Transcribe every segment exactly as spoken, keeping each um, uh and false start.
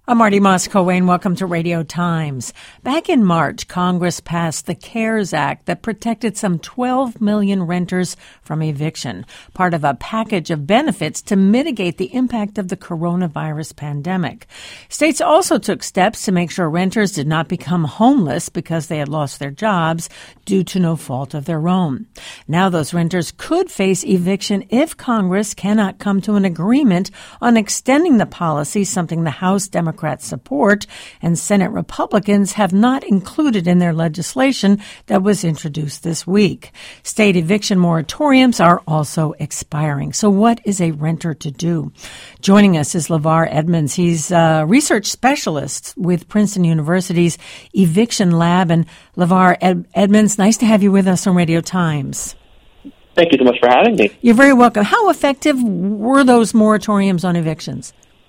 I'm Marty Moss-Coane. Welcome to Radio Times. Back in March, Congress passed the CARES Act that protected some twelve million renters from eviction, part of a package of benefits to mitigate the impact of the coronavirus pandemic. States also took steps to make sure renters did not become homeless because they had lost their jobs due to no fault of their own. Now those renters could face eviction if Congress cannot come to an agreement on extending the policy, something the House Democrats Democrats support and Senate Republicans have not included in their legislation that was introduced this week. State eviction moratoriums are also expiring. So what is a renter to do? Joining us is LeVar Edmonds. He's a research specialist with Princeton University's Eviction Lab. And LeVar Ed- Edmonds, nice to have you with us on Radio Times. Thank you so much for having me. You're very welcome. How effective were those moratoriums on evictions?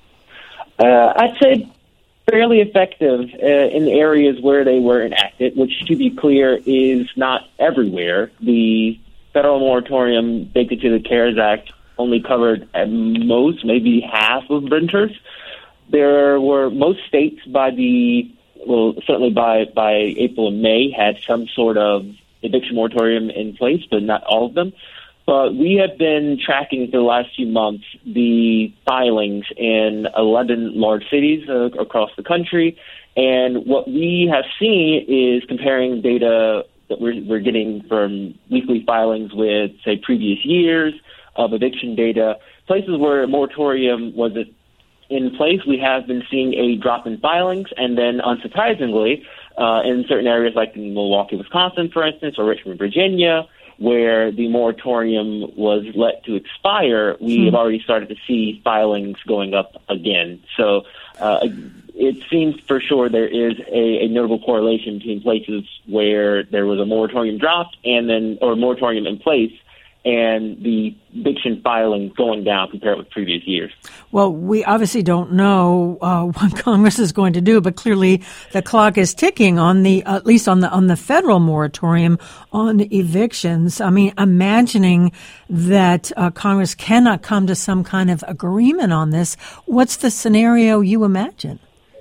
Uh, I'd say fairly effective uh, in the areas where they were enacted, which, to be clear, is not everywhere. The federal moratorium baked into the CARES Act only covered at most maybe half of renters. There were most states by the, well, certainly by, by April and May had some sort of eviction moratorium in place, but not all of them. But we have been tracking for the last few months the filings in eleven large cities uh, across the country. And what we have seen is comparing data that we're, we're getting from weekly filings with, say, previous years of eviction data. Places where a moratorium was in place, we have been seeing a drop in filings. And then, unsurprisingly, uh, in certain areas like in Milwaukee, Wisconsin, for instance, or Richmond, Virginia, where the moratorium was let to expire, we hmm. have already started to see filings going up again. So uh, it seems for sure there is a, a notable correlation between places where there was a moratorium dropped and then, or a moratorium in place, and the eviction filing going down compared with previous years. Well, we obviously don't know uh, what Congress is going to do, but clearly the clock is ticking on the, at least on the on the federal moratorium on evictions. I mean, imagining that uh, Congress cannot come to some kind of agreement on this, what's the scenario you imagine?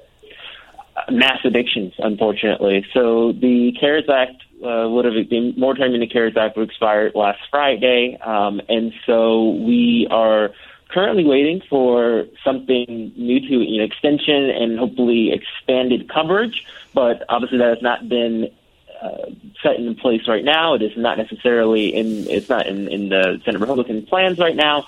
Uh, mass evictions, unfortunately. So the CARES Act Uh, would have been moratorium in the CARES Act would expire last Friday, um, and so we are currently waiting for something new to an extension and hopefully expanded coverage. But obviously, that has not been uh, set in place right now. It is not necessarily in. It's not in, in the Senate Republican plans right now.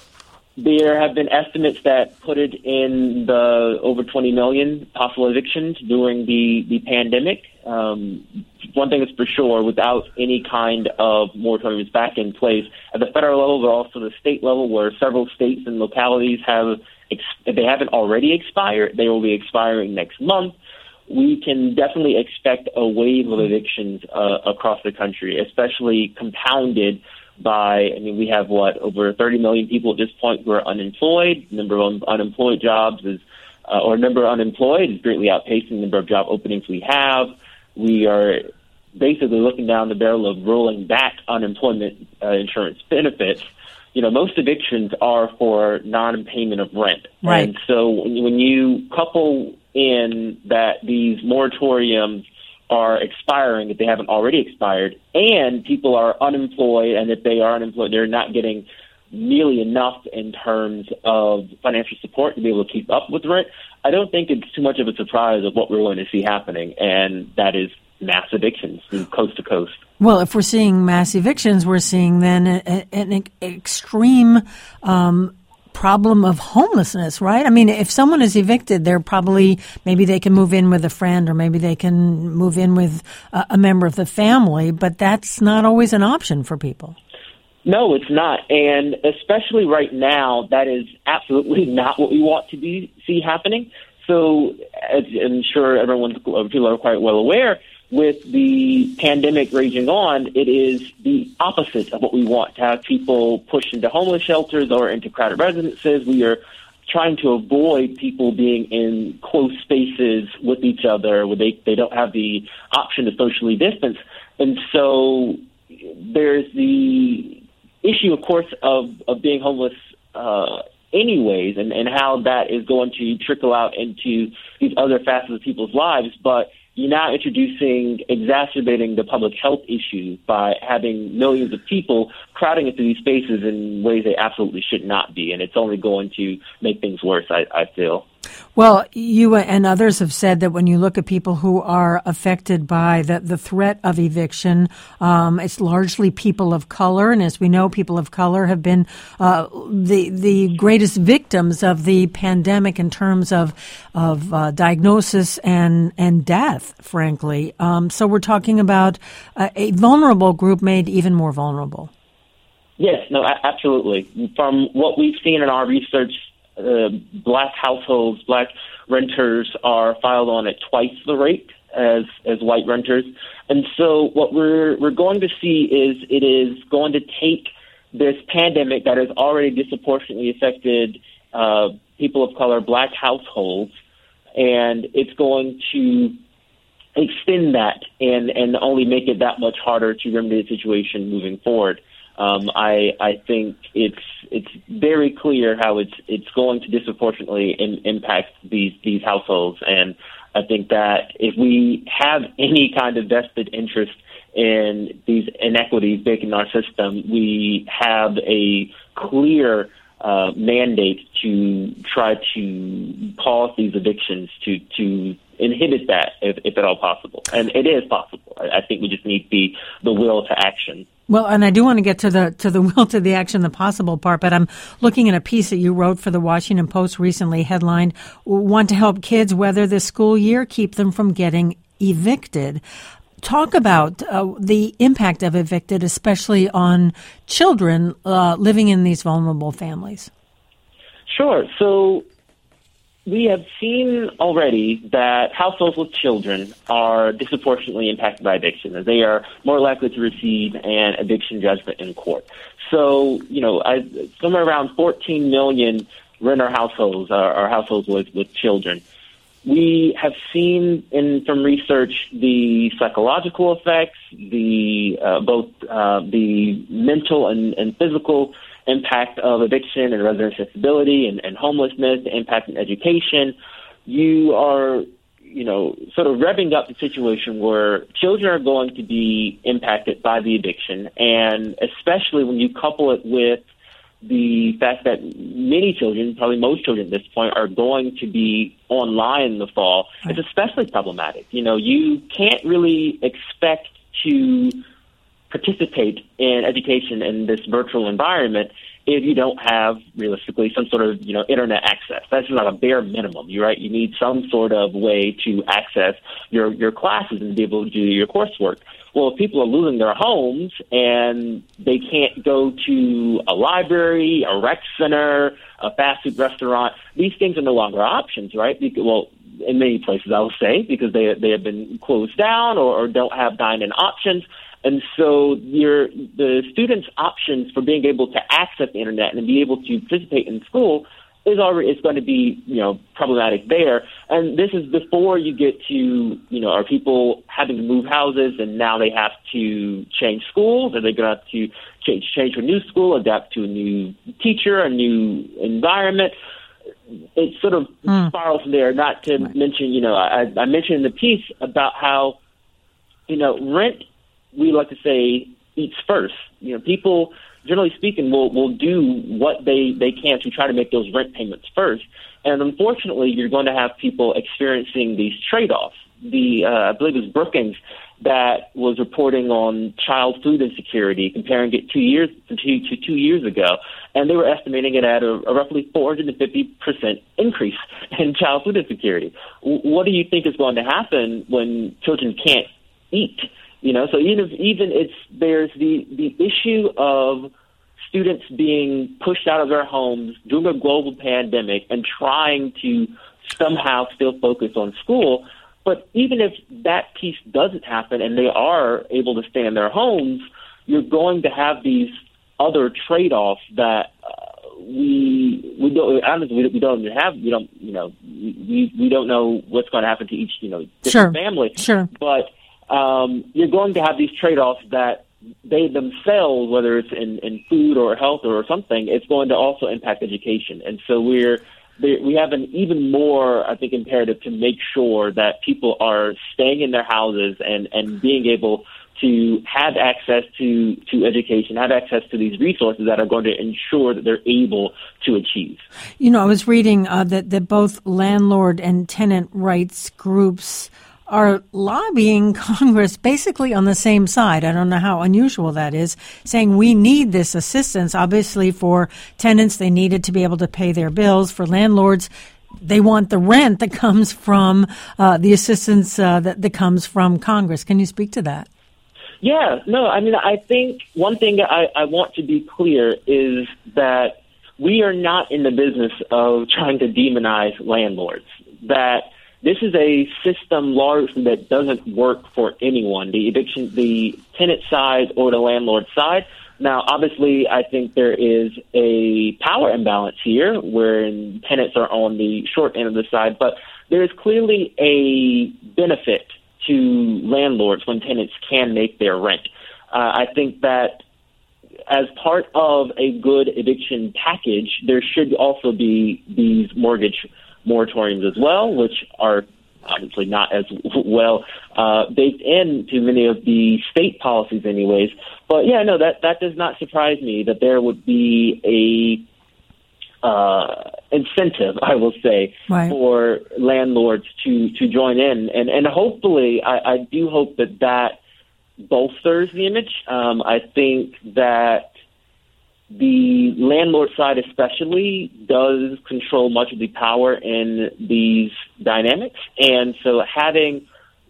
There have been estimates that put it in the over twenty million possible evictions during the, the pandemic. Um, one thing is for sure, without any kind of moratoriums back in place at the federal level, but also the state level, where several states and localities have, ex- if they haven't already expired, they will be expiring next month. We can definitely expect a wave of evictions uh, across the country, especially compounded by, I mean, we have, what, over thirty million people at this point who are unemployed. The number of unemployed jobs is, uh, or number of unemployed is greatly outpacing the number of job openings we have. We are basically looking down the barrel of rolling back unemployment uh, insurance benefits. You know, most evictions are for non-payment of rent. Right. And so when you, when you couple in that these moratoriums are expiring if they haven't already expired, and people are unemployed, and if they are unemployed, they're not getting nearly enough in terms of financial support to be able to keep up with rent, I don't think it's too much of a surprise of what we're going to see happening, and that is mass evictions from coast to coast. Well, if we're seeing mass evictions, we're seeing then a, a, an extreme um problem of homelessness, right? I mean, if someone is evicted, they're probably, maybe they can move in with a friend or maybe they can move in with a, a member of the family, but that's not always an option for people. No, it's not. And especially right now, that is absolutely not what we want to be, see happening. So as I'm sure everyone, people are quite well aware, with the pandemic raging on, it is the opposite of what we want, to have people pushed into homeless shelters or into crowded residences. We are trying to avoid people being in close spaces with each other where they, they don't have the option to socially distance. And so there's the issue, of course, of, of being homeless uh, anyways, and, and how that is going to trickle out into these other facets of people's lives. But you're now introducing, exacerbating the public health issue by having millions of people crowding into these spaces in ways they absolutely should not be. And it's only going to make things worse, I, I feel. Well, you and others have said that when you look at people who are affected by the, the threat of eviction, um, it's largely people of color. And as we know, people of color have been uh, the the greatest victims of the pandemic in terms of of uh, diagnosis and, and death, frankly. Um, so we're talking about a, a vulnerable group made even more vulnerable. Yes, no, absolutely. From what we've seen in our research, Uh, black households, black renters are filed on at twice the rate as as white renters. And so what we're we're going to see is it is going to take this pandemic that has already disproportionately affected uh, people of color, black households, and it's going to extend that and, and only make it that much harder to remedy the situation moving forward. Um, I, I think it's it's very clear how it's it's going to disproportionately in, impact these these households, and I think that if we have any kind of vested interest in these inequities baked in our system, we have a clear uh, mandate to try to pause these evictions to to inhibit that if, if at all possible, and it is possible. I, I think we just need the the will to action. Well, and I do want to get to the to the will to the action, the possible part, but I'm looking at a piece that you wrote for the Washington Post recently, headlined, "Want to help kids weather this school year, keep them from getting evicted." Talk about uh, the impact of evicted, especially on children uh, living in these vulnerable families. Sure. So we have seen already that households with children are disproportionately impacted by eviction, as they are more likely to receive an eviction judgment in court. So, you know, I, somewhere around fourteen million renter households are, are households with, with children. We have seen in from research the psychological effects, the uh, both uh, the mental and, and physical impact of eviction and resident accessibility and, and homelessness, the impact in education. You are, you know, sort of revving up the situation where children are going to be impacted by the eviction, and especially when you couple it with the fact that many children, probably most children at this point, are going to be online in the fall, right. It's especially problematic. You know, you can't really expect to participate in education in this virtual environment if you don't have, realistically, some sort of, you know, internet access. That's just like a bare minimum, you right? You need some sort of way to access your, your classes and be able to do your coursework. Well, if people are losing their homes and they can't go to a library, a rec center, a fast food restaurant, these things are no longer options, right? Because, well, in many places, I will say, because they they have been closed down or, or don't have dine-in options. And so your the students' options for being able to access the internet and be able to participate in school is already is going to be, you know, problematic there. And this is before you get to, you know, are people having to move houses and now they have to change schools? Are they going to have to change change to a new school, adapt to a new teacher, a new environment? It sort of mm. spirals from there. Not to right. mention, you know, I, I mentioned in the piece about how, you know, rent, we like to say, eats first. You know, people, generally speaking, will will do what they, they can to try to make those rent payments first. And unfortunately, you're going to have people experiencing these trade-offs. The uh, I believe it was Brookings that was reporting on child food insecurity, comparing it two years to two, to two years ago, and they were estimating it at a, a roughly four hundred fifty percent increase in child food insecurity. W- what do you think is going to happen when children can't eat? You know, so even if, even it's there's the, the issue of students being pushed out of their homes during a global pandemic and trying to somehow still focus on school. But even if that piece doesn't happen and they are able to stay in their homes, you're going to have these other trade-offs that uh, we we don't honestly we, we don't even have we don't you know we we don't know what's going to happen to each you know different sure. family. Sure, but. Um, you're going to have these trade-offs that they themselves, whether it's in, in food or health or something, it's going to also impact education. And so we're we have an even more, I think, imperative to make sure that people are staying in their houses and, and being able to have access to, to education, have access to these resources that are going to ensure that they're able to achieve. You know, I was reading uh, that, that both landlord and tenant rights groups are lobbying Congress basically on the same side. I don't know how unusual that is, saying we need this assistance. Obviously, for tenants, they need it to be able to pay their bills. For landlords, they want the rent that comes from uh, the assistance uh, that, that comes from Congress. Can you speak to that? Yeah, no, I mean, I think one thing I, I want to be clear is that we are not in the business of trying to demonize landlords, that this is a system largely that doesn't work for anyone, the eviction, the tenant side or the landlord side. Now, obviously, I think there is a power imbalance here wherein tenants are on the short end of the side, but there is clearly a benefit to landlords when tenants can make their rent. Uh, I think that as part of a good eviction package, there should also be these mortgage moratoriums as well, which are obviously not as well uh, baked into many of the state policies anyways. But yeah, no, that, that does not surprise me that there would be a uh, incentive, I will say, right, for landlords to, to join in. And, and hopefully, I, I do hope that that bolsters the image. Um, I think that the landlord side especially does control much of the power in these dynamics. And so having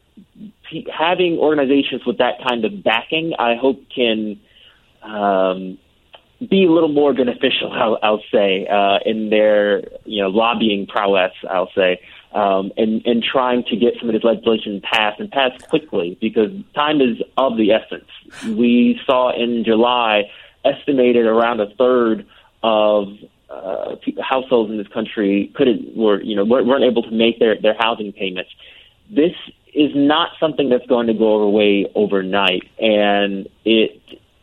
having organizations with that kind of backing, I hope can um, be a little more beneficial, I'll, I'll say, uh, in their you know lobbying prowess, I'll say, um, and, and trying to get some of this legislation passed and passed quickly because time is of the essence. We saw in July estimated around a third of uh, households in this country couldn't were you know weren't able to make their, their housing payments. This is not something that's going to go away overnight, and it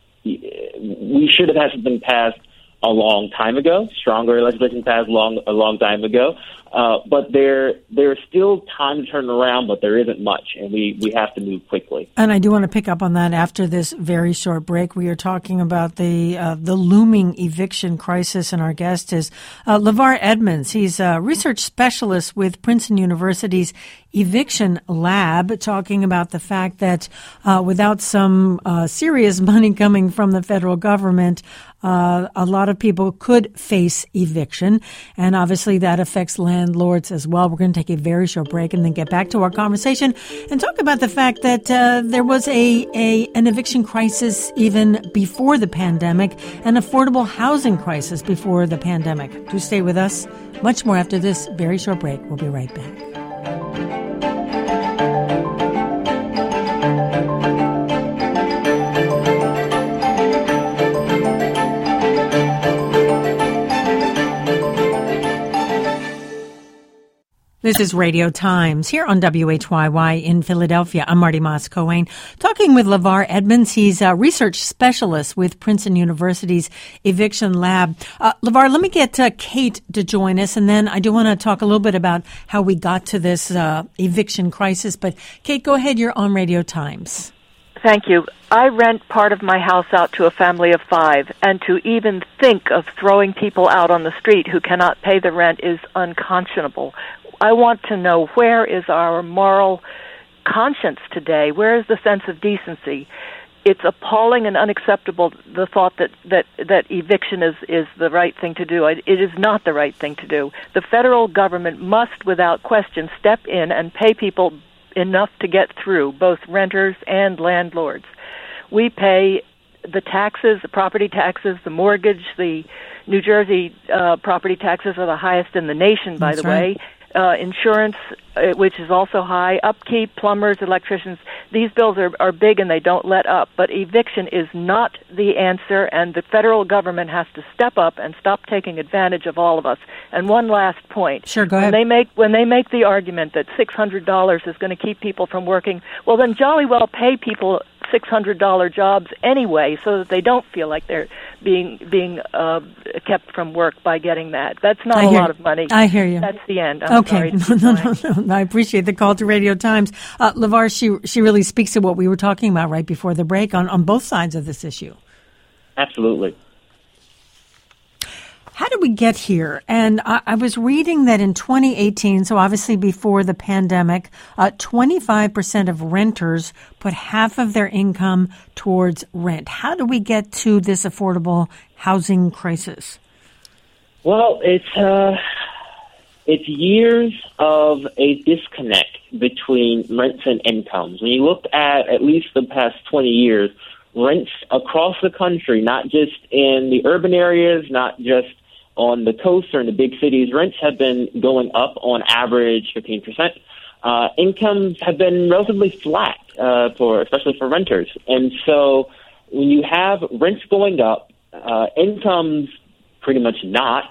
we should have had something passed a long time ago, stronger legislation passed long a long time ago. Uh, but there there is still time to turn around, but there isn't much, and we, we have to move quickly. And I do want to pick up on that after this very short break. We are talking about the uh, the looming eviction crisis, and our guest is uh, LeVar Edmonds. He's a research specialist with Princeton University's Eviction Lab, talking about the fact that uh, without some uh, serious money coming from the federal government, uh, a lot of people could face eviction, and obviously that affects landlords as well. We're going to take a very short break and then get back to our conversation and talk about the fact that uh, there was a, a an eviction crisis even before the pandemic, an affordable housing crisis before the pandemic. Do stay with us. Much more after this very short break. We'll be right back. This is Radio Times here on W H Y Y in Philadelphia. I'm Marty Moss-Coane, talking with LeVar Edmonds. He's a research specialist with Princeton University's Eviction Lab. Uh, LeVar, let me get uh, Kate to join us, and then I do want to talk a little bit about how we got to this uh, eviction crisis. But Kate, go ahead. You're on Radio Times. Thank you. I rent part of my house out to a family of five, and to even think of throwing people out on the street who cannot pay the rent is unconscionable. I want to know, where is our moral conscience today? Where is the sense of decency? It's appalling and unacceptable, the thought that, that, that eviction is, is the right thing to do. It is not the right thing to do. The federal government must, without question, step in and pay people enough to get through, both renters and landlords. We pay the taxes, the property taxes, the mortgage, the New Jersey uh, property taxes are the highest in the nation, by That's the right. way. Uh, insurance, uh, which is also high, upkeep, plumbers, electricians. These bills are, are big and they don't let up. But eviction is not the answer, and the federal government has to step up and stop taking advantage of all of us. And one last point. Sure, go ahead. When they make, when they make the argument that six hundred dollars is going to keep people from working, well, then jolly well pay people six hundred dollars jobs anyway, so that they don't feel like they're being being uh, kept from work by getting that. That's not I a hear, lot of money. I hear you. That's the end. I'm okay. No, no, no, no. I appreciate the call to Radio Times. Uh, LeVar, she, she really speaks to what we were talking about right before the break on, on both sides of this issue. Absolutely. How did we get here? And I, I was reading that in twenty eighteen, so obviously before the pandemic, uh, twenty-five percent of renters put half of their income towards rent. How do we get to this affordable housing crisis? Well, it's uh, it's years of a disconnect between rents and incomes. When you look at at least the past twenty years, rents across the country, not just in the urban areas, not just on the coast or in the big cities, rents have been going up on average fifteen percent. Uh, incomes have been relatively flat, uh, for especially for renters. And so when you have rents going up, uh, incomes pretty much not,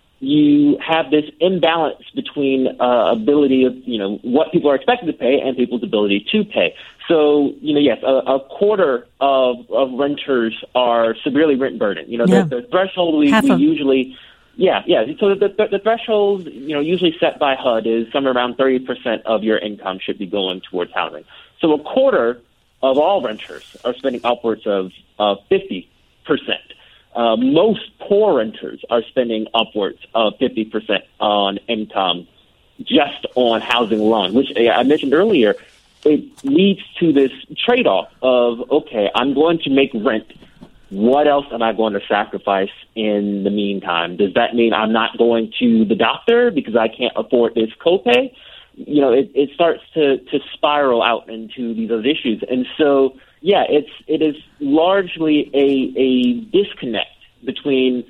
you have this imbalance between uh, ability of, you know, what people are expected to pay and people's ability to pay. So, you know, yes, a, a quarter of, of renters are severely rent burdened. You know, yeah. the, the threshold we, we usually... Yeah, yeah. So the, the, the threshold, you know, usually set by H U D is somewhere around thirty percent of your income should be going towards housing. So a quarter of all renters are spending upwards of uh, fifty percent. Uh, most poor renters are spending upwards of fifty percent on income just on housing alone, which I mentioned earlier. It leads to this trade-off of, okay, I'm going to make rent. What else am I going to sacrifice in the meantime? Does that mean I'm not going to the doctor because I can't afford this copay? You know, it, it starts to, to spiral out into these other issues. And so, yeah, it's it is largely a, a disconnect between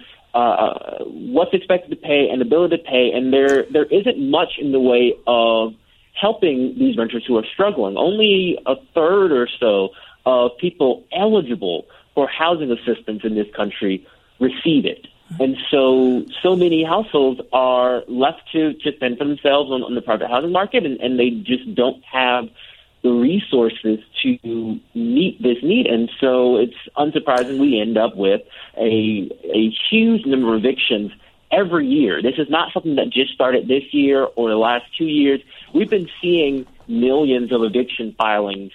uh, what's expected to pay and ability to pay, and there there isn't much in the way of helping these renters who are struggling. Only a third or so of people eligible for housing assistance in this country receive it. And so, so many households are left to, to fend for themselves on, on the private housing market, and, and they just don't have the resources to meet this need. And so it's unsurprising we end up with a, a huge number of evictions every year. This is not something that just started this year or the last two years. We've been seeing millions of eviction filings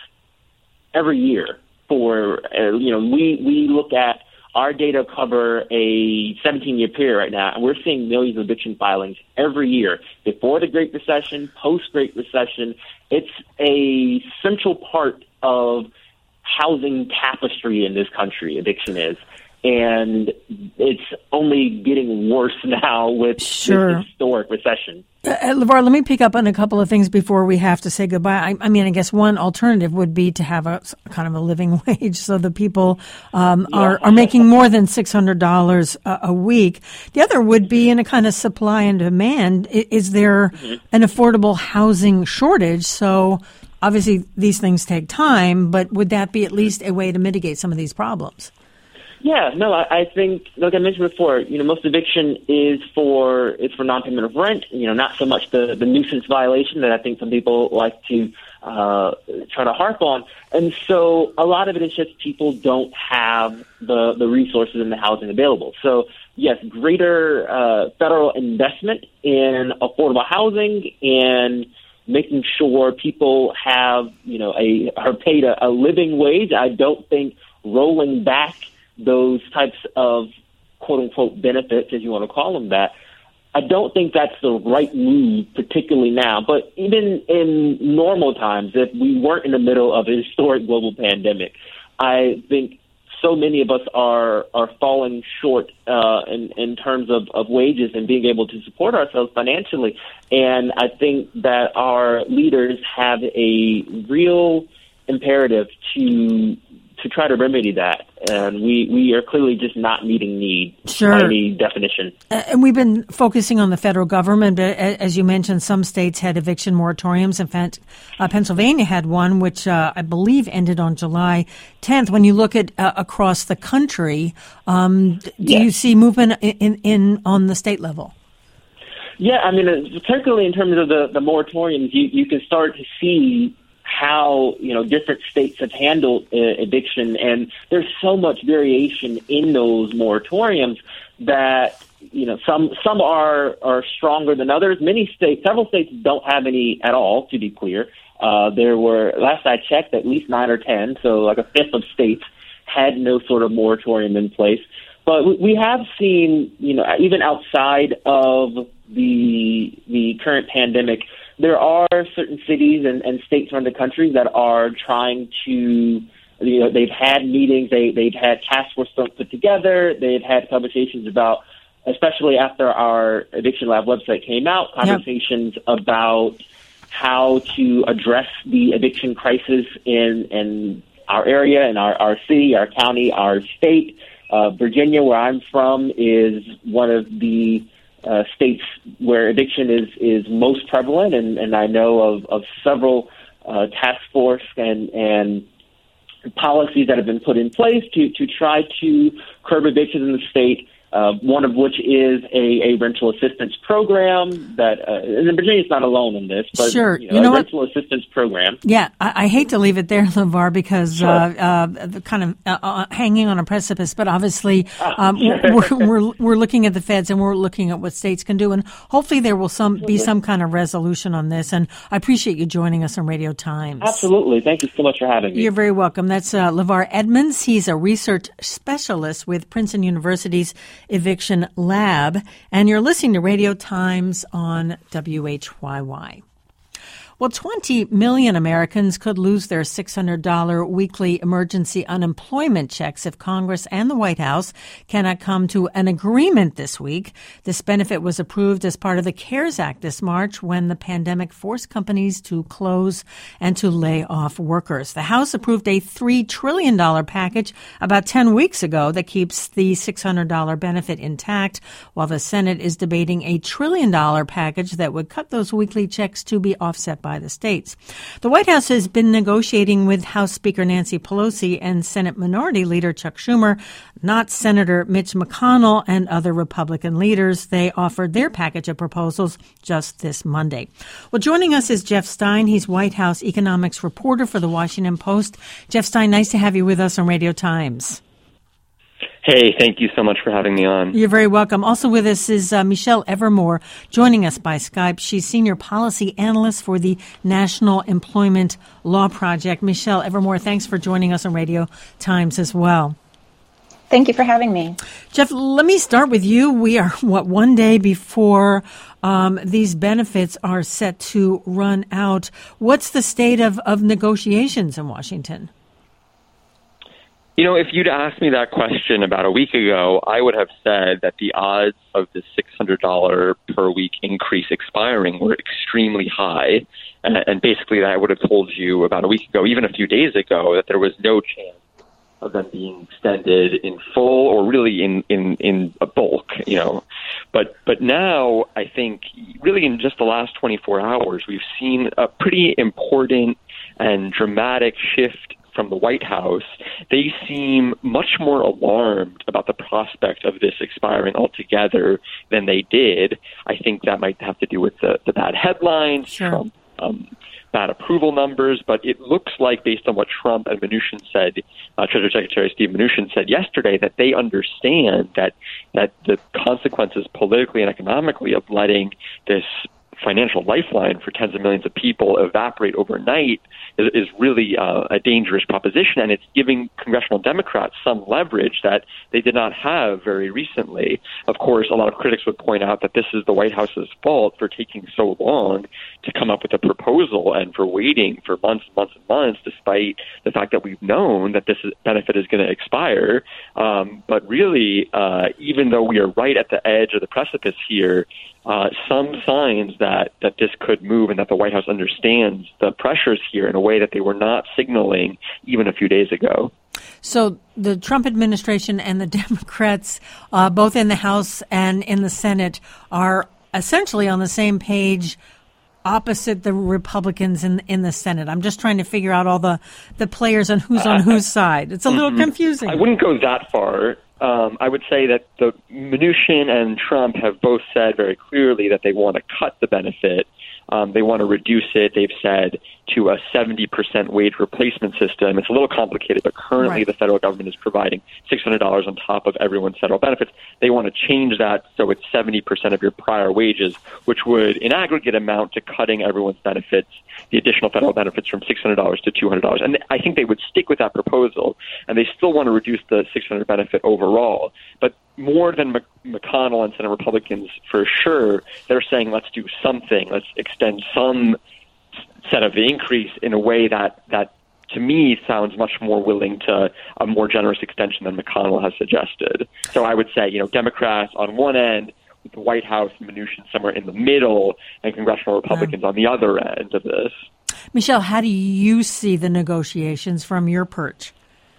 every year. For, uh, you know, we, we look at our data cover a seventeen-year period right now, and we're seeing millions of eviction filings every year. Before the Great Recession, post-Great Recession, it's a central part of housing tapestry in this country, eviction is. And it's only getting worse now with sure. this historic recession. Uh, LeVar, let me pick up on a couple of things before we have to say goodbye. I, I mean, I guess one alternative would be to have a kind of a living wage so the people um, yeah. are, are making more than six hundred dollars a, a week. The other would be in a kind of supply and demand. Is, is there mm-hmm. an affordable housing shortage? So obviously these things take time, but would that be at least a way to mitigate some of these problems? Yeah, no, I, I think, like I mentioned before, you know, most eviction is for is for non-payment of rent. You know, not so much the, the nuisance violation that I think some people like to uh, try to harp on. And so a lot of it is just people don't have the the resources and the housing available. So yes, greater uh, federal investment in affordable housing and making sure people have, you know, a are paid a, a living wage. I don't think rolling back those types of quote-unquote benefits, if you want to call them that, I don't think that's the right move, particularly now. But even in normal times, if we weren't in the middle of a historic global pandemic, I think so many of us are are falling short uh, in, in terms of, of wages and being able to support ourselves financially. And I think that our leaders have a real imperative to to try to remedy that. And we, we are clearly just not meeting need sure. by any definition. Uh, and we've been focusing on the federal government, but as you mentioned, some states had eviction moratoriums. In fact, uh, Pennsylvania had one, which uh, I believe ended on July tenth. When you look at uh, across the country, um, do yes. you see movement in, in, in on the state level? Yeah, I mean, particularly in terms of the, the moratoriums, you, you can start to see how, you know, different states have handled uh, eviction. And there's so much variation in those moratoriums that, you know, some some are, are stronger than others. Many states, several states don't have any at all, to be clear. Uh, there were, last I checked, at least nine or ten, so like a fifth of states had no sort of moratorium in place. But we have seen, you know, even outside of the the current pandemic, there are certain cities and, and states around the country that are trying to, you know, they've had meetings, they, they've had task force put together, they've had conversations about, especially after our Eviction Lab website came out, conversations yep. about how to address the eviction crisis in, in our area, in our, our city, our county, our state. Uh, Virginia, where I'm from, is one of the uh, states where eviction is, is most prevalent, and, and I know of, of several uh, task force and, and policies that have been put in place to, to try to curb evictions in the state. Uh, one of which is a, a rental assistance program that, uh, and Virginia's not alone in this, but sure. you know, you know a what? rental assistance program. Yeah, I, I hate to leave it there, LeVar, because sure. uh, uh, the kind of uh, uh, hanging on a precipice. But obviously, um, sure. we're, we're we're looking at the feds and we're looking at what states can do, and hopefully there will some be some kind of resolution on this. And I appreciate you joining us on Radio Times. Absolutely, thank you so much for having me. You're very welcome. That's uh, LeVar Edmonds. He's a research specialist with Princeton University's Eviction Lab, and you're listening to Radio Times on W H Y Y. Well, twenty million Americans could lose their six hundred dollars weekly emergency unemployment checks if Congress and the White House cannot come to an agreement this week. This benefit was approved as part of the CARES Act this March when the pandemic forced companies to close and to lay off workers. The House approved a three trillion dollars package about ten weeks ago that keeps the six hundred dollars benefit intact, while the Senate is debating a trillion dollar package that would cut those weekly checks to be offset by by the states. The White House has been negotiating with House Speaker Nancy Pelosi and Senate Minority Leader Chuck Schumer, not Senator Mitch McConnell and other Republican leaders. They offered their package of proposals just this Monday. Well, joining us is Jeff Stein. He's White House economics reporter for The Washington Post. Jeff Stein, nice to have you with us on Radio Times. Hey, thank you so much for having me on. You're very welcome. Also with us is uh, Michelle Evermore, joining us by Skype. She's Senior Policy Analyst for the National Employment Law Project. Michelle Evermore, thanks for joining us on Radio Times as well. Thank you for having me. Jeff, let me start with you. We are, what, one day before um, these benefits are set to run out. What's the state of, of negotiations in Washington? You know, if you'd asked me that question about a week ago, I would have said that the odds of the six hundred dollars per week increase expiring were extremely high. And, and basically, I would have told you about a week ago, even a few days ago, that there was no chance of them being extended in full or really in, in, in a bulk, you know. But but now, I think, really in just the last twenty-four hours, we've seen a pretty important and dramatic shift from the White House. They seem much more alarmed about the prospect of this expiring altogether than they did. I think that might have to do with the, the bad headlines, sure. Trump, um, bad approval numbers, but it looks like, based on what Trump and Mnuchin said, uh, Treasury Secretary Steve Mnuchin said yesterday, that they understand that that the consequences politically and economically of letting this financial lifeline for tens of millions of people evaporate overnight is, is really uh, a dangerous proposition, and it's giving congressional Democrats some leverage that they did not have very recently. Of course, a lot of critics would point out that this is the White House's fault for taking so long to come up with a proposal and for waiting for months and months and months, despite the fact that we've known that this is, benefit is going to expire. Um, but really, uh, even though we are right at the edge of the precipice here, Uh, some signs that, that this could move and that the White House understands the pressures here in a way that they were not signaling even a few days ago. So the Trump administration and the Democrats, uh, both in the House and in the Senate, are essentially on the same page opposite the Republicans in in the Senate. I'm just trying to figure out all the, the players and who's on whose side. It's a little mm-hmm. confusing. I wouldn't go that far. Um, I would say that the Mnuchin and Trump have both said very clearly that they want to cut the benefit. Um, they want to reduce it, they've said, to a seventy percent wage replacement system. It's a little complicated, but currently right. the federal government is providing six hundred dollars on top of everyone's federal benefits. They want to change that so it's seventy percent of your prior wages, which would, in aggregate, amount to cutting everyone's benefits, the additional federal benefits, from six hundred dollars to two hundred dollars. And I think they would stick with that proposal, and they still want to reduce the six hundred dollars benefit overall. But more than McConnell and Senate Republicans, for sure, they're saying let's do something. Let's extend some set of the increase in a way that, that to me, sounds much more willing to a more generous extension than McConnell has suggested. So I would say, you know, Democrats on one end, with the White House and Mnuchin somewhere in the middle, and congressional Republicans yeah. on the other end of this. Michelle, how do you see the negotiations from your perch?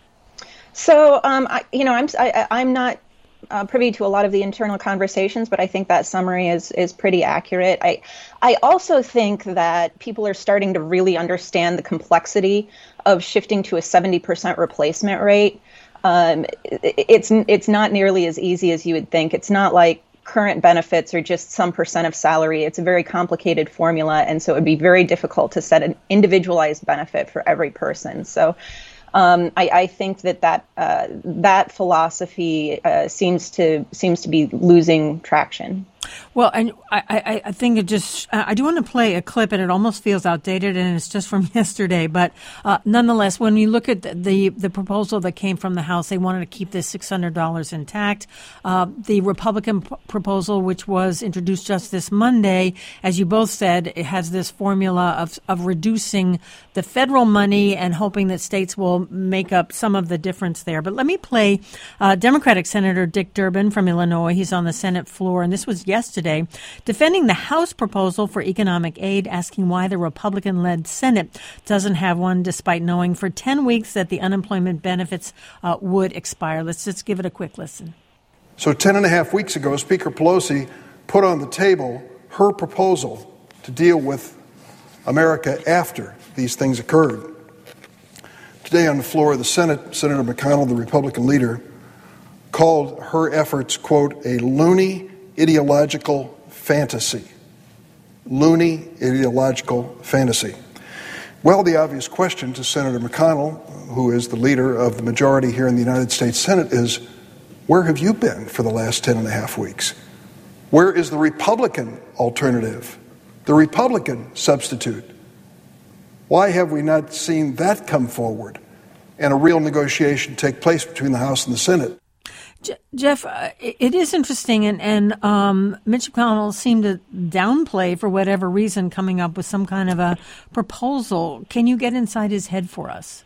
So, um, I, you know, I'm I, I'm not uh, privy to a lot of the internal conversations, but I think that summary is is pretty accurate. I I also think that people are starting to really understand the complexity of shifting to a seventy percent replacement rate. Um, it, it's it's not nearly as easy as you would think. It's not like current benefits are just some percent of salary. It's a very complicated formula, and so it would be very difficult to set an individualized benefit for every person. So um, I, I think that that uh, that philosophy uh, seems to seems to be losing traction. Well, and I, I, I think it just, I do want to play a clip, and it almost feels outdated, and it's just from yesterday. But uh, nonetheless, when you look at the, the the proposal that came from the House, they wanted to keep this six hundred dollars intact. Uh, the Republican p- proposal, which was introduced just this Monday, as you both said, it has this formula of, of reducing the federal money and hoping that states will make up some of the difference there. But let me play uh, Democratic Senator Dick Durbin from Illinois. He's on the Senate floor, and this was yesterday, defending the House proposal for economic aid, asking why the Republican-led Senate doesn't have one, despite knowing for ten weeks that the unemployment benefits uh, would expire. Let's just give it a quick listen. So ten and a half weeks ago, Speaker Pelosi put on the table her proposal to deal with America after these things occurred. Today on the floor of the Senate, Senator McConnell, the Republican leader, called her efforts, quote, a loony ideological fantasy. Loony ideological fantasy. Well, the obvious question to Senator McConnell, who is the leader of the majority here in the United States Senate, is where have you been for the last ten and a half weeks? Where is the Republican alternative, the Republican substitute? Why have we not seen that come forward and a real negotiation take place between the House and the Senate? Jeff, uh, it is interesting, and, and um, Mitch McConnell seemed to downplay, for whatever reason, coming up with some kind of a proposal. Can you get inside his head for us?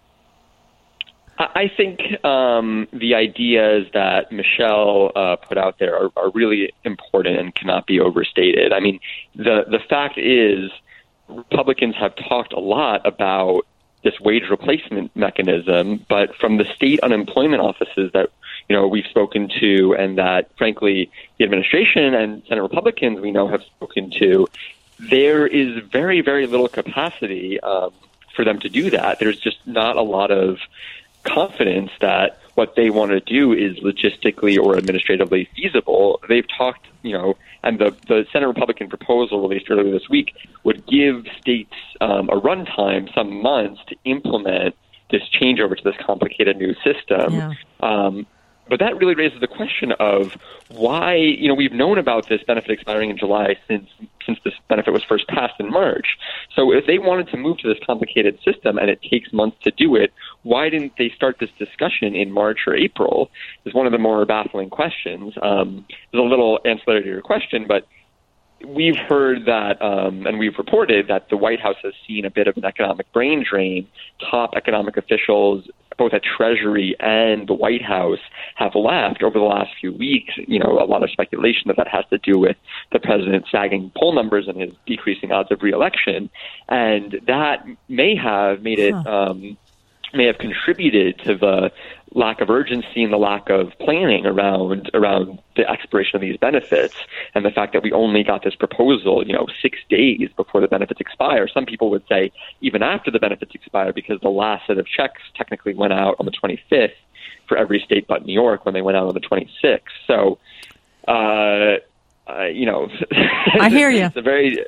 I think um, the ideas that Michelle uh, put out there are, are really important and cannot be overstated. I mean, the the fact is, Republicans have talked a lot about this wage replacement mechanism, but from the state unemployment offices that you know we've spoken to, and that frankly the administration and Senate Republicans we know have spoken to, there is very very little capacity um, for them to do that. There's just not a lot of confidence that what they want to do is logistically or administratively feasible. They've talked, you know, and the, the Senate Republican proposal released earlier this week would give states um, a runtime, some months, to implement this changeover to this complicated new system. Yeah. Um, but that really raises the question of why, you know, we've known about this benefit expiring in July since since this benefit was first passed in March. So if they wanted to move to this complicated system and it takes months to do it, why didn't they start this discussion in March or April is one of the more baffling questions. Um, there's a little ancillary to your question, but we've heard that, um, and we've reported that the White House has seen a bit of an economic brain drain. Top economic officials, both at Treasury and the White House, have left over the last few weeks. You know, a lot of speculation that that has to do with the president's sagging poll numbers and his decreasing odds of re-election. And that may have made it, huh. um, may have contributed to the lack of urgency and the lack of planning around around the expiration of these benefits, and the fact that we only got this proposal, you know, six days before the benefits expire. Some people would say even after the benefits expire, because the last set of checks technically went out on the twenty-fifth for every state but New York when they went out on the twenty-sixth. So, uh, uh, you know, I hear you. It's a very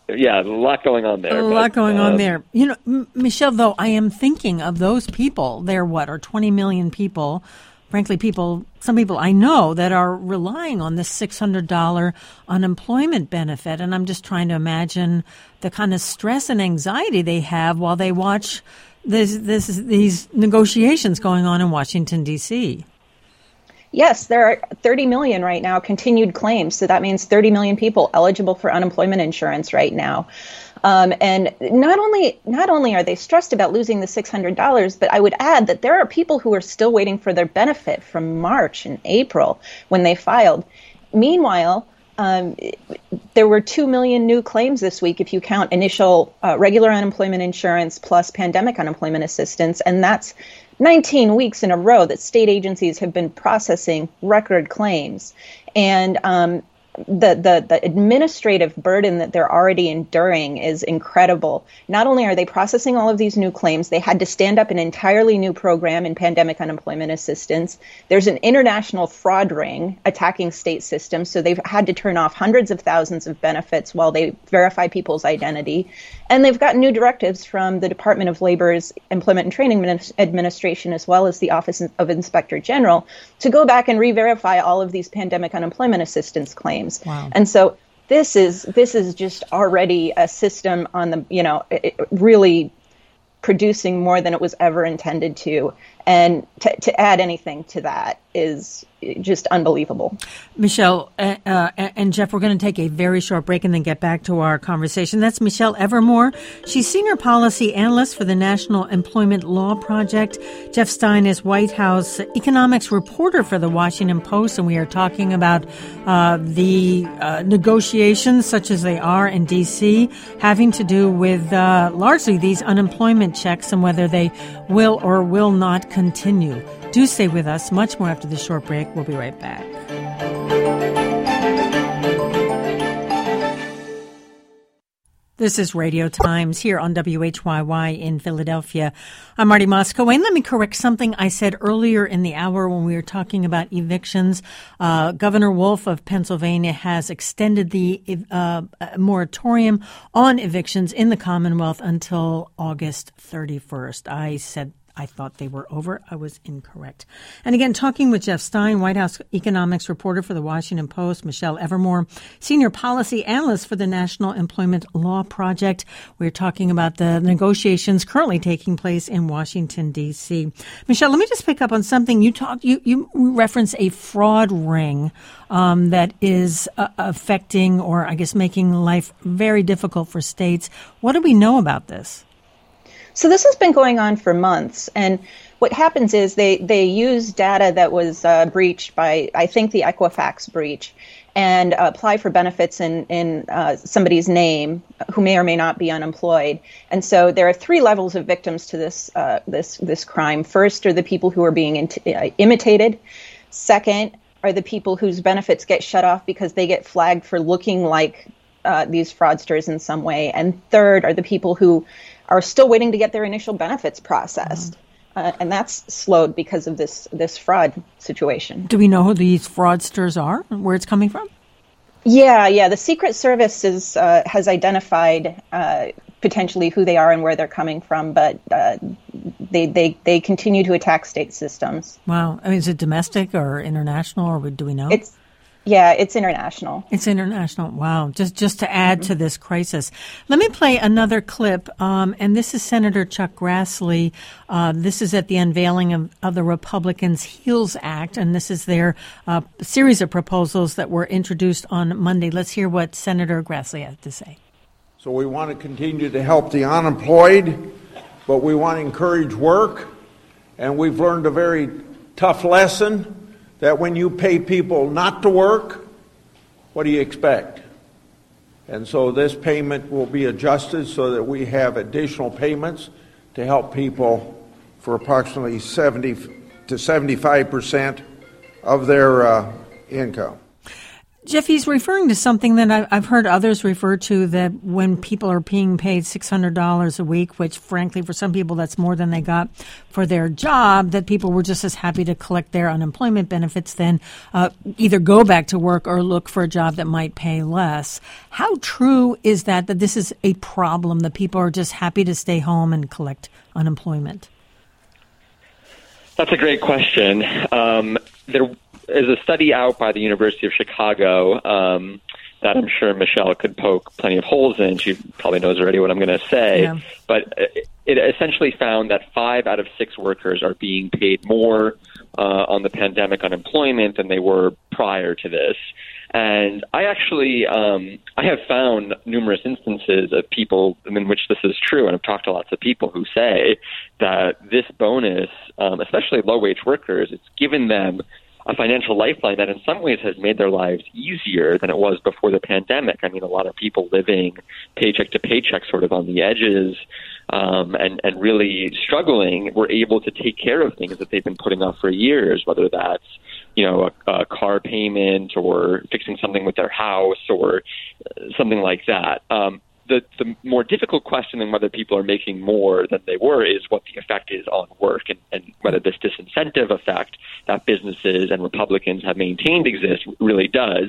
yeah, a lot going on there. A but, lot going um, on there. You know, M- Michelle, though, I am thinking of those people. There, what, are twenty million people, frankly, people, some people I know that are relying on this six hundred dollars unemployment benefit. And I'm just trying to imagine the kind of stress and anxiety they have while they watch this, this, these negotiations going on in Washington, D C. Yes, there are thirty million right now continued claims. So that means thirty million people eligible for unemployment insurance right now. Um, and not only not only are they stressed about losing the six hundred dollars, but I would add that there are people who are still waiting for their benefit from March and April when they filed. Meanwhile, um, there were two million new claims this week if you count initial uh, regular unemployment insurance plus pandemic unemployment assistance. And that's nineteen weeks in a row that state agencies have been processing record claims. And um, the, the, the administrative burden that they're already enduring is incredible. Not only are they processing all of these new claims, they had to stand up an entirely new program in pandemic unemployment assistance. There's an international fraud ring attacking state systems, so they've had to turn off hundreds of thousands of benefits while they verify people's identity. And they've got new directives from the Department of Labor's Employment and Training Administration, as well as the Office of Inspector General, to go back and re-verify all of these pandemic unemployment assistance claims. Wow. And so this is this is just already a system on the, you know, it, really producing more than it was ever intended to. And to, to add anything to that is just unbelievable. Michelle uh, uh, and Jeff, we're going to take a very short break and then get back to our conversation. That's Michelle Evermore. She's Senior Policy Analyst for the National Employment Law Project. Jeff Stein is White House economics reporter for the Washington Post, and we are talking about uh, the uh, negotiations, such as they are in D C, having to do with uh, largely these unemployment checks and whether they will or will not continue. Do stay with us. Much more after this short break. We'll be right back. This is Radio Times here on W H Y Y in Philadelphia. I'm Marty Moscow. And let me correct something I said earlier in the hour when we were talking about evictions. Uh, Governor Wolf of Pennsylvania has extended the uh, moratorium on evictions in the Commonwealth until August thirty-first. I said I thought they were over. I was incorrect. And again, talking with Jeff Stein, White House economics reporter for the Washington Post, Michelle Evermore, Senior Policy Analyst for the National Employment Law Project. We're talking about the negotiations currently taking place in Washington, D C. Michelle, let me just pick up on something you talked. You, you reference a fraud ring um, that is uh, affecting, or I guess making life very difficult for states. What do we know about this? So this has been going on for months, and what happens is they, they use data that was uh, breached by, I think, the Equifax breach, and uh, apply for benefits in, in uh, somebody's name who may or may not be unemployed. And so there are three levels of victims to this uh, this this crime. First are the people who are being int- uh, imitated. Second are the people whose benefits get shut off because they get flagged for looking like uh, these fraudsters in some way. And third are the people who are still waiting to get their initial benefits processed. Mm-hmm. Uh, and that's slowed because of this this fraud situation. Do we know who these fraudsters are and where it's coming from? Yeah, yeah. The Secret Service is, uh, has identified uh, potentially who they are and where they're coming from, but uh, they, they, they continue to attack state systems. Wow. I mean, is it domestic or international, or do we know? It's Yeah, it's international. It's international. Wow. Just just to add mm-hmm. to this crisis. Let me play another clip, um, and this is Senator Chuck Grassley. Uh, this is at the unveiling of, of the Republicans' HEALS Act, and this is their uh, series of proposals that were introduced on Monday. Let's hear what Senator Grassley had to say. So we want to continue to help the unemployed, but we want to encourage work, and we've learned a very tough lesson that when you pay people not to work, what do you expect? And so this payment will be adjusted so that we have additional payments to help people for approximately seventy to seventy-five percent of their uh, income. Jeff, he's referring to something that I've heard others refer to, that when people are being paid six hundred dollars a week, which frankly for some people that's more than they got for their job, that people were just as happy to collect their unemployment benefits than uh, either go back to work or look for a job that might pay less. How true is that, that this is a problem, that people are just happy to stay home and collect unemployment? That's a great question. Um, there is a study out by the University of Chicago um, that I'm sure Michelle could poke plenty of holes in. She probably knows already what I'm going to say. Yeah. But it, it essentially found that five out of six workers are being paid more uh, on the pandemic unemployment than they were prior to this. And I actually, um, I have found numerous instances of people in which this is true, and I've talked to lots of people who say that this bonus, um, especially low-wage workers, it's given them a financial lifeline that in some ways has made their lives easier than it was before the pandemic. I mean, a lot of people living paycheck to paycheck, sort of on the edges, um, and, and really struggling, were able to take care of things that they've been putting off for years, whether that's you know, a, a car payment or fixing something with their house or something like that. Um, the, the more difficult question than whether people are making more than they were is what the effect is on work, and, and whether this disincentive effect that businesses and Republicans have maintained exists really does.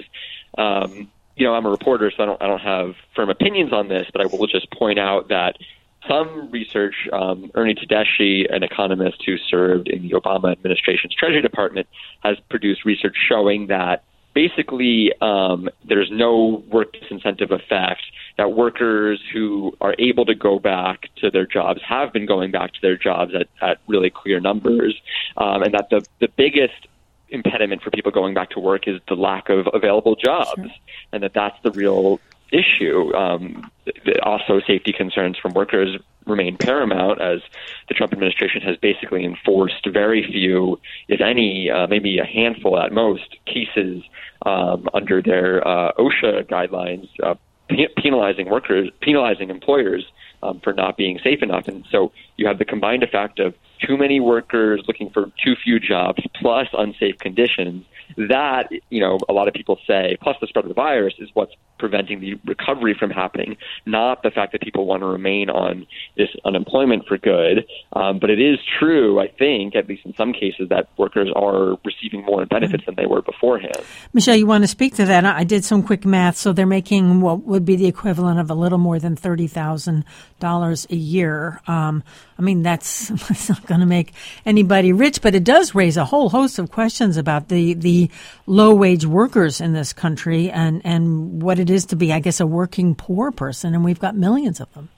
Um, you know, I'm a reporter, so I don't, I don't have firm opinions on this, but I will just point out that some research, um, Ernie Tedeschi, an economist who served in the Obama administration's Treasury Department, has produced research showing that basically um, there's no work disincentive effect, that workers who are able to go back to their jobs have been going back to their jobs at, at really clear numbers, um, and that the, the biggest impediment for people going back to work is the lack of available jobs, sure. and that that's the real issue. Um, also, safety concerns from workers remain paramount, as the Trump administration has basically enforced very few, if any, uh, maybe a handful at most, cases um, under their uh, OSHA guidelines, uh, pe- penalizing workers, penalizing employers um, for not being safe enough. And so you have the combined effect of too many workers looking for too few jobs, plus unsafe conditions. That, you know, a lot of people say, plus the spread of the virus, is what's preventing the recovery from happening, not the fact that people want to remain on this unemployment for good. Um, but it is true, I think, at least in some cases, that workers are receiving more in benefits than they were beforehand. Michelle, you want to speak to that? I did some quick math. So they're making what would be the equivalent of a little more than thirty thousand dollars a year. Um, I mean, that's, that's not going to make anybody rich, but it does raise a whole host of questions about the, the low-wage workers in this country and, and what it is to be, I guess, a working poor person, and we've got millions of them.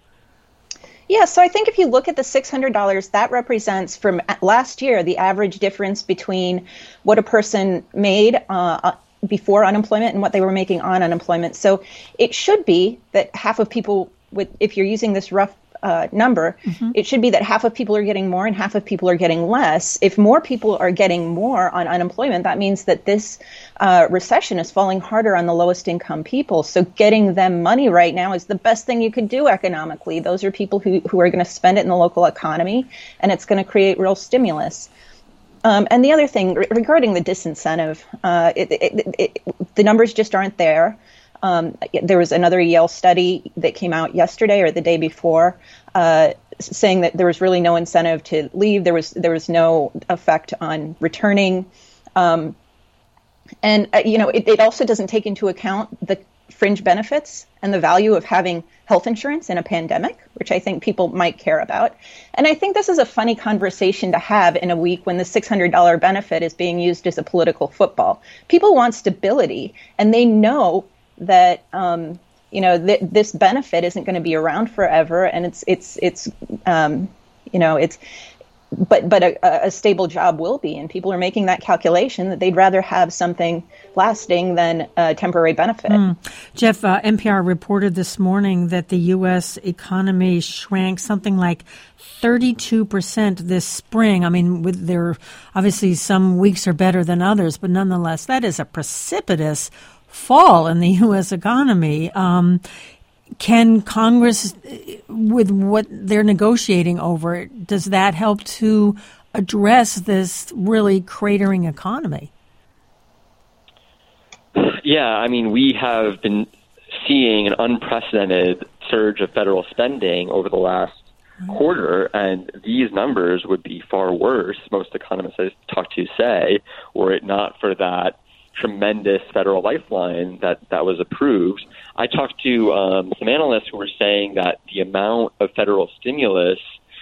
Yeah, so I think if you look at the six hundred dollars, that represents from last year the average difference between what a person made uh, before unemployment and what they were making on unemployment. So it should be that half of people, with, if you're using this rough Uh, number, mm-hmm. it should be that half of people are getting more and half of people are getting less. If more people are getting more on unemployment, that means that this uh, recession is falling harder on the lowest income people. So getting them money right now is the best thing you could do economically. Those are people who, who are going to spend it in the local economy, and it's going to create real stimulus. Um, and the other thing re- regarding the disincentive, uh, it, it, it, it, the numbers just aren't there. Um, there was another Yale study that came out yesterday or the day before, uh, saying that there was really no incentive to leave. There was there was no effect on returning, um, and uh, you know it, it also doesn't take into account the fringe benefits and the value of having health insurance in a pandemic, which I think people might care about. And I think this is a funny conversation to have in a week when the six hundred dollars benefit is being used as a political football. People want stability, and they know that um, you know th- this benefit isn't going to be around forever, and it's it's it's um, you know it's but but a, a stable job will be, and people are making that calculation that they'd rather have something lasting than a temporary benefit. Mm. Jeff, uh, N P R reported this morning that the U S economy shrank something like thirty-two percent this spring. I mean, with there obviously some weeks are better than others, but nonetheless, that is a precipitous fall in the U S economy. Um, can Congress, with what they're negotiating over, does that help to address this really cratering economy? Yeah, I mean, we have been seeing an unprecedented surge of federal spending over the last quarter, and these numbers would be far worse, most economists I talk to say, were it not for that tremendous federal lifeline that, that was approved. I talked to um, some analysts who were saying that the amount of federal stimulus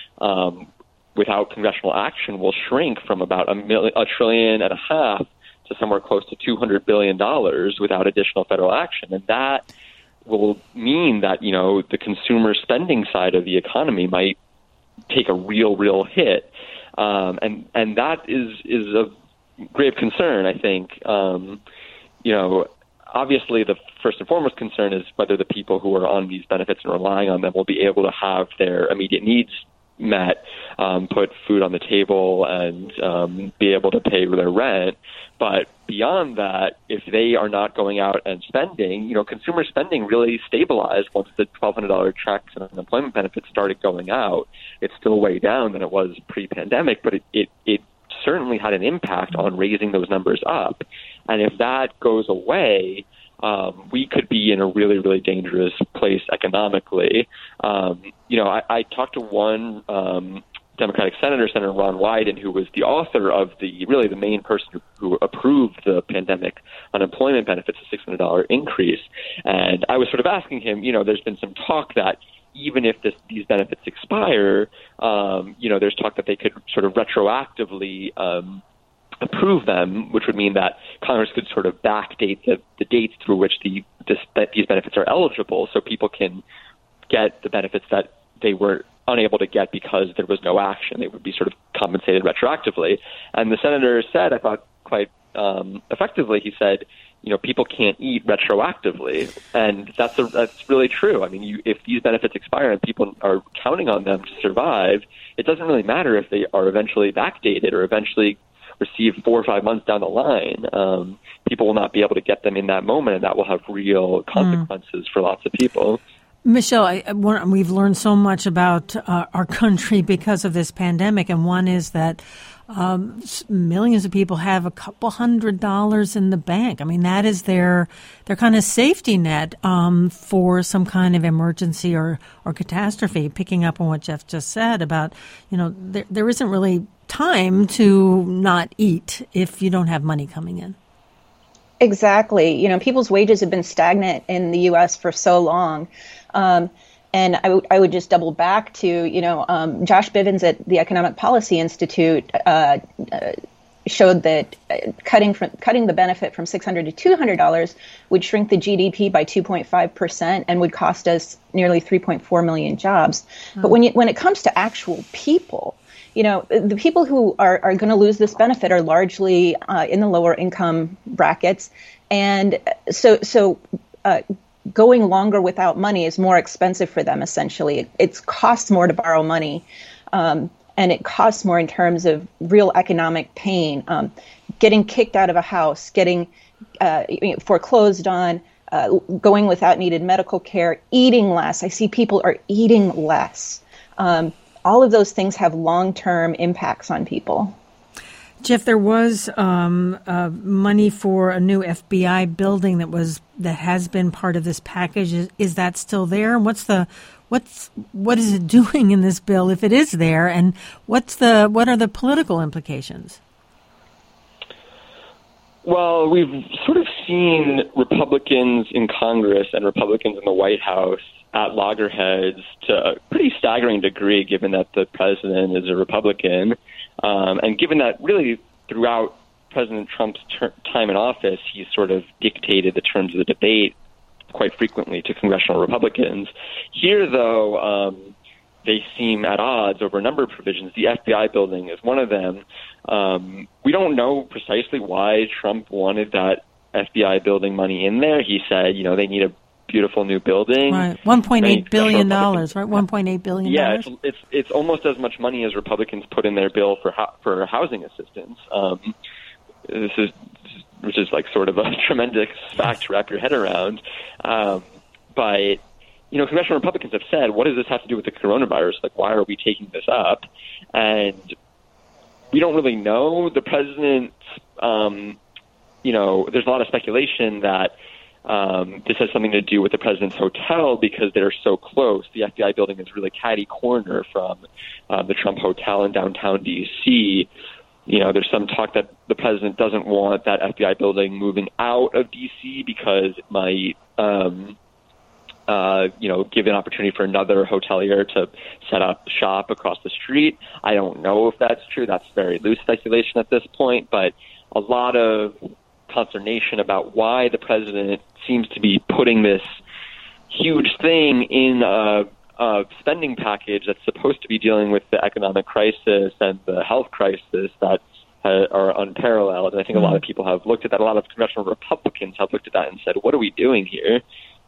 um, without congressional action will shrink from about a, million, a trillion and a half to somewhere close to two hundred billion dollars without additional federal action. And that will mean that, you know, the consumer spending side of the economy might take a real, real hit. Um, and, and that is, is of grave concern, I think. Um, you know, obviously the first and foremost concern is whether the people who are on these benefits and relying on them will be able to have their immediate needs met, um, put food on the table, and um, be able to pay their rent. But beyond that, if they are not going out and spending, you know, consumer spending really stabilized once the twelve hundred dollars checks and unemployment benefits started going out. It's still way down than it was pre-pandemic, but it, it, it certainly had an impact on raising those numbers up. And if that goes away, um, we could be in a really, really dangerous place economically. Um, you know, I, I talked to one um, Democratic senator, Senator Ron Wyden, who was the author of the, really the main person who, who approved the pandemic unemployment benefits, a six hundred dollars increase. And I was sort of asking him, you know, there's been some talk that even if this, these benefits expire, um, you know, there's talk that they could sort of retroactively um, approve them, which would mean that Congress could sort of backdate the, the dates through which the this, that these benefits are eligible, so people can get the benefits that they were unable to get because there was no action. They would be sort of compensated retroactively. And the senator said, I thought quite um, effectively, he said, you know, people can't eat retroactively. And that's a, that's really true. I mean, you, if these benefits expire and people are counting on them to survive, it doesn't really matter if they are eventually backdated or eventually receive four or five months down the line. Um, people will not be able to get them in that moment, and that will have real consequences mm. for lots of people. Michelle, I, we've learned so much about uh, our country because of this pandemic, and one is that um, millions of people have a couple hundred dollars in the bank. I mean, that is their their kind of safety net um, for some kind of emergency or, or catastrophe. Picking up on what Jeff just said about, you know, there, there isn't really time to not eat if you don't have money coming in. Exactly. You know, people's wages have been stagnant in the U S for so long. Um, and I, w- I would just double back to, you know, um, Josh Bivens at the Economic Policy Institute uh, uh, showed that uh, cutting from, cutting the benefit from six hundred dollars to two hundred dollars would shrink the G D P by two point five percent and would cost us nearly three point four million jobs. Mm. But when you, when it comes to actual people, you know, the people who are, are going to lose this benefit are largely uh, in the lower income brackets. And so so uh, going longer without money is more expensive for them, essentially. It, it costs more to borrow money, um, and it costs more in terms of real economic pain. Um, getting kicked out of a house, getting uh, foreclosed on, uh, going without needed medical care, eating less. I see people are eating less. Um, all of those things have long-term impacts on people. Jeff, there was um, uh, money for a new F B I building that was that has been part of this package. Is, is that still there? And what's the what's what is it doing in this bill if it is there? And what's the what are the political implications? Well, we've sort of seen Republicans in Congress and Republicans in the White House at loggerheads to a pretty staggering degree, given that the president is a Republican. Um, and given that really throughout President Trump's ter- time in office, he sort of dictated the terms of the debate quite frequently to congressional Republicans. Here, though, um, they seem at odds over a number of provisions. The F B I building is one of them. Um, we don't know precisely why Trump wanted that F B I building money in there. He said, you know, they need a beautiful new building. Right, one point eight billion dollars, right? one point eight billion dollars. Yeah, it's, it's it's almost as much money as Republicans put in their bill for ho- for housing assistance. Um, this is which is like sort of a tremendous fact to wrap your head around. Um, but you know, congressional Republicans have said, "What does this have to do with the coronavirus? Like, why are we taking this up?" And we don't really know. The president um, you know, there's a lot of speculation that um, this has something to do with the president's hotel because they're so close. The F B I building is really catty corner from uh, the Trump Hotel in downtown D C. You know, there's some talk that the president doesn't want that F B I building moving out of D C because it might, um, uh, you know, give an opportunity for another hotelier to set up shop across the street. I don't know if that's true. That's very loose speculation at this point, but a lot of consternation about why the president seems to be putting this huge thing in a, a spending package that's supposed to be dealing with the economic crisis and the health crisis that uh, are unparalleled. And I think mm-hmm. a lot of people have looked at that. A lot of congressional Republicans have looked at that and said, what are we doing here?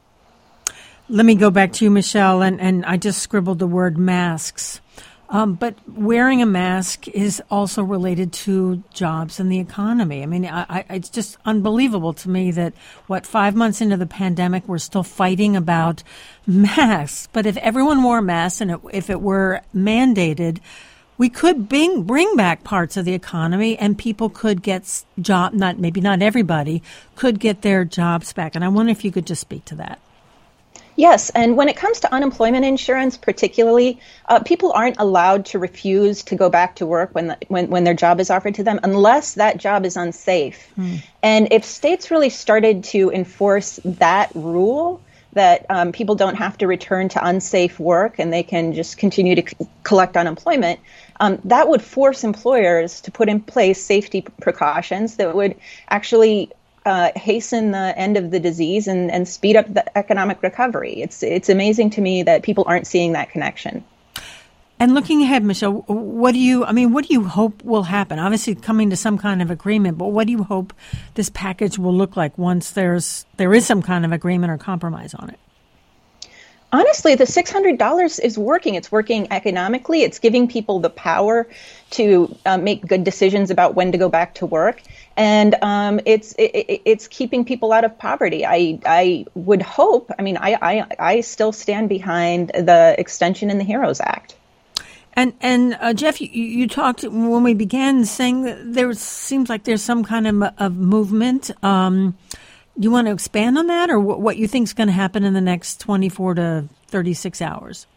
Let me go back to you, Michelle, and, and I just scribbled the word masks. Um, but wearing a mask is also related to jobs and the economy. I mean, I, I, it's just unbelievable to me that, what, five months into the pandemic, we're still fighting about masks. But if everyone wore masks and it, if it were mandated, we could bring, bring back parts of the economy and people could get job, not maybe not everybody, could get their jobs back. And I wonder if you could just speak to that. Yes, and when it comes to unemployment insurance particularly, uh, people aren't allowed to refuse to go back to work when, the, when when their job is offered to them unless that job is unsafe. Mm. And if states really started to enforce that rule, that um, people don't have to return to unsafe work and they can just continue to c- collect unemployment, um, that would force employers to put in place safety precautions that would actually Uh, hasten the end of the disease and, and speed up the economic recovery. It's it's amazing to me that people aren't seeing that connection. And looking ahead, Michelle, what do you, I mean, what do you hope will happen? Obviously coming to some kind of agreement, but what do you hope this package will look like once there's there is some kind of agreement or compromise on it? Honestly, the six hundred dollars is working. It's working economically. It's giving people the power to uh, make good decisions about when to go back to work. And um, it's it, it's keeping people out of poverty. I I would hope, I mean, I, I, I still stand behind the extension in the HEROES Act. And, and uh, Jeff, you, you talked when we began saying that there seems like there's some kind of, of movement. Um You want to expand on that, or what you think is going to happen in the next twenty-four to thirty-six hours?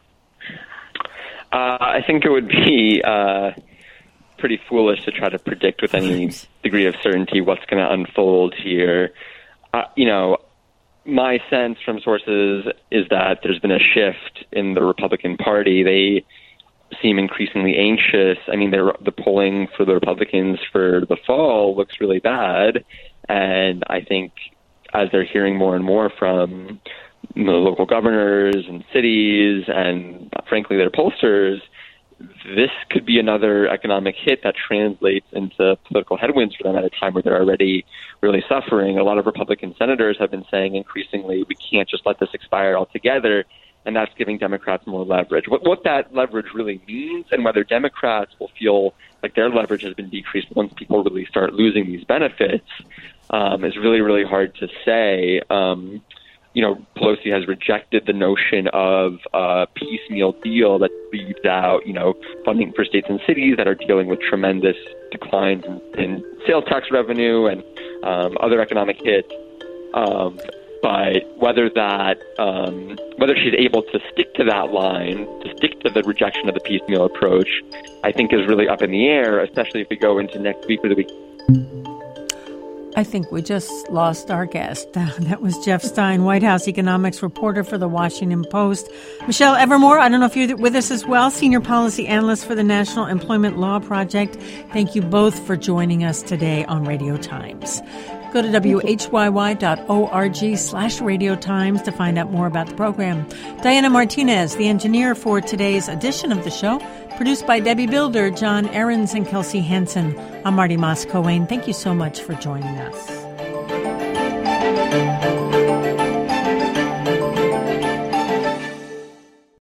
Uh, I think it would be uh, pretty foolish to try to predict with any degree of certainty what's going to unfold here. Uh, you know, my sense from sources is that there's been a shift in the Republican Party. They seem increasingly anxious. I mean, the polling for the Republicans for the fall looks really bad, and I think as they're hearing more and more from the local governors and cities and, frankly, their pollsters, this could be another economic hit that translates into political headwinds for them at a time where they're already really suffering. A lot of Republican senators have been saying increasingly, we can't just let this expire altogether, and that's giving Democrats more leverage. What, what that leverage really means and whether Democrats will feel like their leverage has been decreased once people really start losing these benefits Um, is really, really hard to say. Um, you know, Pelosi has rejected the notion of a piecemeal deal that leaves out, you know, funding for states and cities that are dealing with tremendous declines in, in sales tax revenue and um, other economic hits. Um, but whether that, um, whether she's able to stick to that line, to stick to the rejection of the piecemeal approach, I think is really up in the air, especially if we go into next week or the week. I think we just lost our guest. That was Jeff Stein, White House economics reporter for The Washington Post. Michelle Evermore, I don't know if you're with us as well, senior policy analyst for the National Employment Law Project. Thank you both for joining us today on Radio Times. Go to W H Y Y dot org slash Radio Times to find out more about the program. Diana Martinez, the engineer for today's edition of the show, produced by Debbie Builder, John Ahrens, and Kelsey Hansen. I'm Marty Moss-Coane. Thank you so much for joining us.